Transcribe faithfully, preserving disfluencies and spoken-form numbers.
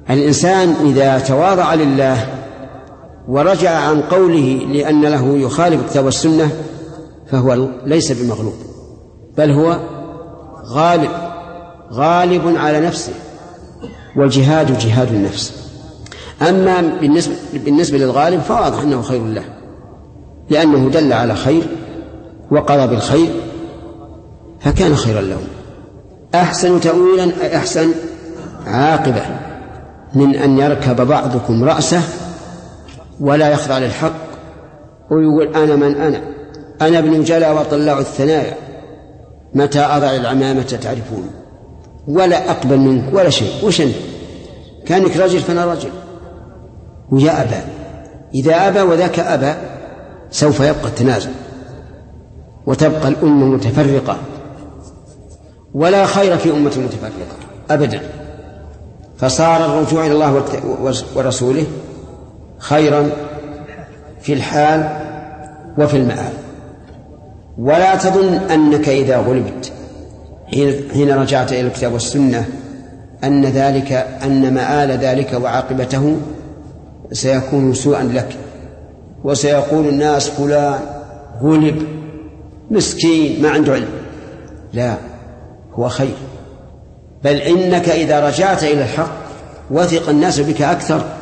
الإنسان إذا تواضع لله ورجع عن قوله لأن له يخالف الكتاب والسنة فهو ليس بمغلوب، بل هو غالب غالب على نفسه، والجهاد جهاد النفس. أما بالنسبة, بالنسبة للغالب فواضح أنه خير له، لأنه دل على خير وقضى بالخير فكان خيرا له. أحسن تأويلا أي أحسن عاقبة من أن يركب بعضكم رأسه ولا يخضع للحق ويقول أنا من أنا أنا ابن جلا وطلاع الثنايا متى أضع العمامة تعرفون، ولا أقبل منك ولا شيء، وش أنت؟ كانك رجل فأنا رجل. ويا أبا، إذا أبى وذاك أبى سوف يبقى التنازل وتبقى الأمة متفرقة، ولا خير في أمة متفرقة أبدا. فصار الرجوع إلى الله ورسوله خيرا في الحال وفي المآل. ولا تظن أنك إذا غلبت حين رجعت إلى الكتاب والسنة أن ذلك أن مآل ذلك وعاقبته سيكون سوءا لك، وسيقول الناس فلان غلب مسكين ما عنده علم. لا، هو خير، بل إنك إذا رجعت إلى الحق وثق الناس بك أكثر